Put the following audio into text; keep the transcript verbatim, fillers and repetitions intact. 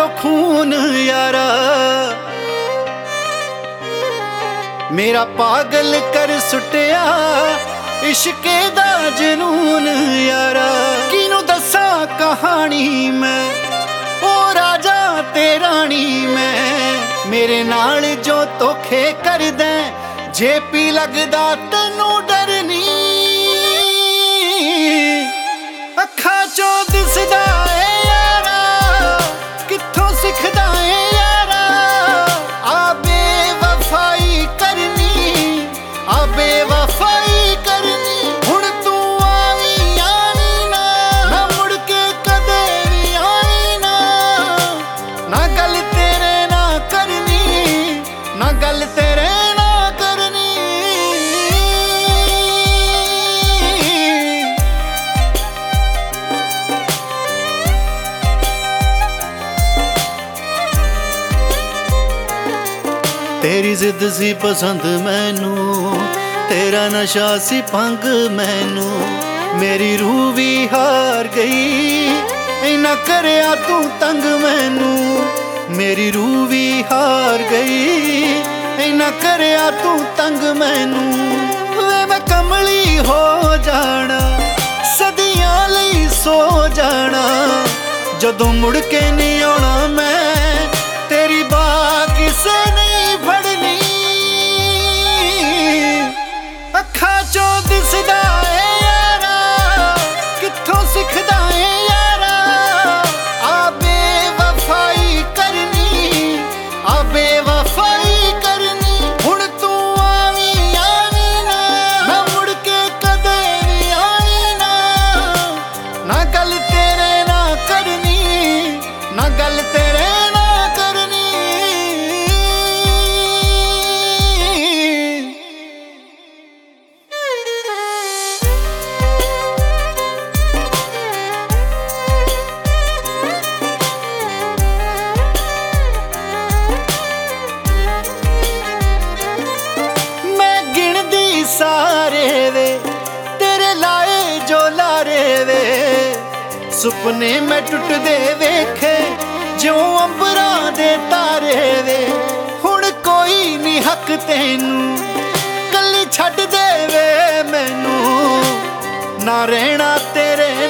खून यारा, मेरा पागल कर सुटिया इश्के दा जनून यारा। किनू दसा कहानी मैं ओ राजा ते रानी मैं, मेरे नाल जो धोखे कर दे जे पी लगदा तैनू डर नी। अखा चों दिसदा ए यारा कित्थों सिखदा ए यारा, आ बेवफाई करनी आ बेवफाई करनी। हुण तू आवी आवी ना, ना मुड़ के कदे भी आवी ना, ना गल तेरे ना करनी ना गल तेरे ना करनी। तेरी जिद सी पसंद मैनू, तेरा नशा सी भंग मैनू, मेरी रूह भी हार गई इना करया तू तंग मैनू। मेरी रूह भी हार गई इना करया तू तंग मैनू। वे मैं कमली हो जाना सदियां लई सो जाना, जदों मुड़ के नहीं आना मैं तेरी बात किसे नहीं फड़नी। अखा चों दिसदा ए यारा कित्थों सिखदा ए यारा, आ बेवफाई करनी आ बेवफाई करनी। हुण तू आवी आवी ना, ना मुड़ के कदे भी आवी ना, ना गल तेरे ना करनी ना गल तेरे ना करनी। सारे वे तेरे लाए जो लारे वे, सुपने में टुटदे वेखे जो अंबरां दे तारे वे। हुण कोई नहीं हक तैनू कल्ली छड्ड दे वे मैनू, ना रहना तेरे